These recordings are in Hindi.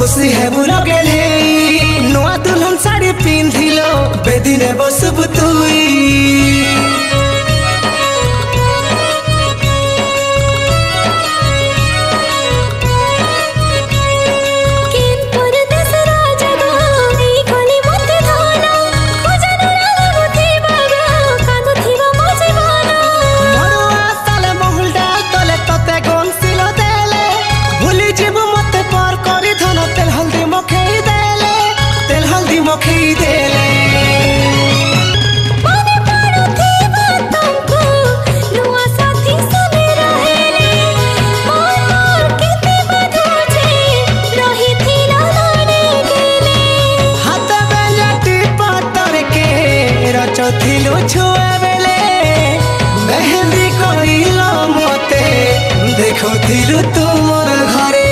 खुशी है बुलो गेले नुआ दुल्हन साड़ी पिंधिलो बेदिने बसबु तुई थिलो छुआ बेले मेहंदी कइलो मते देखो थिलु तुमर घरे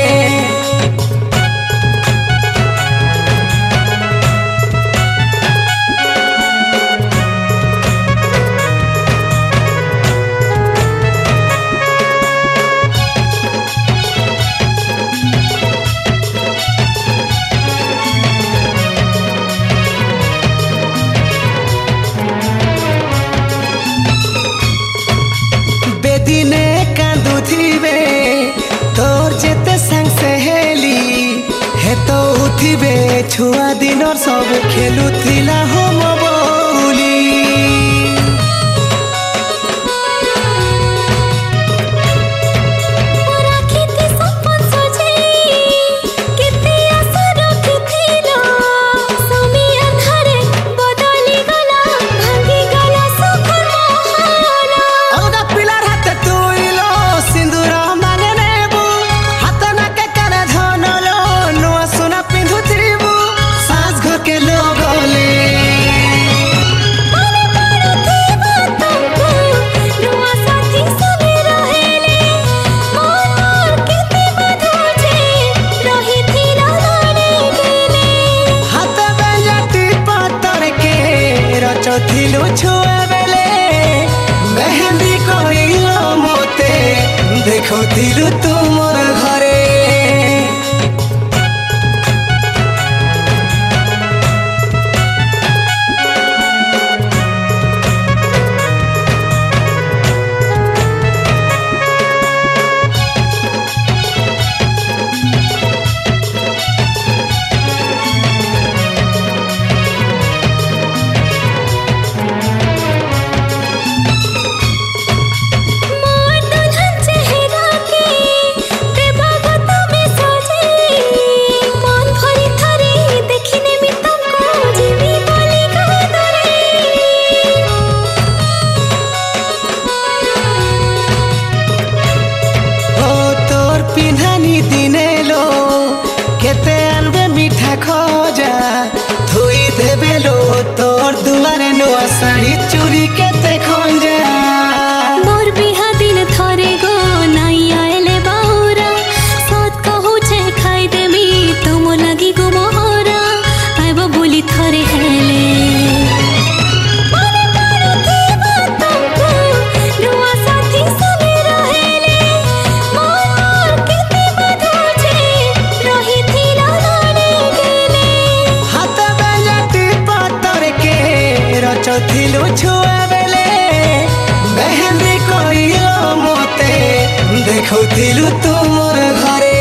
दिने कांदुथिबे तोर जेते संग सहेली हे तो उथिबे छुआ दिनर सब खेलुथिला हम बोली थिलो छुआ बेले मेहंदी कइलो मते देखो थिलु तुमर घरे केते अनबे मीठा खोजा धोई देबे लो तोर दुआरे नुआ साड़ी चूड़ी केते खोंजा मोर बिहा दिन थरे गो नाई आएले बाहुरा सत कहू छे खाई देमी तुम लगी गो मोहरा आइबो बोली थरे हेले थिलो छुआ बेले मेहंदी कइलो मते देखो थिलु तुमर घरे।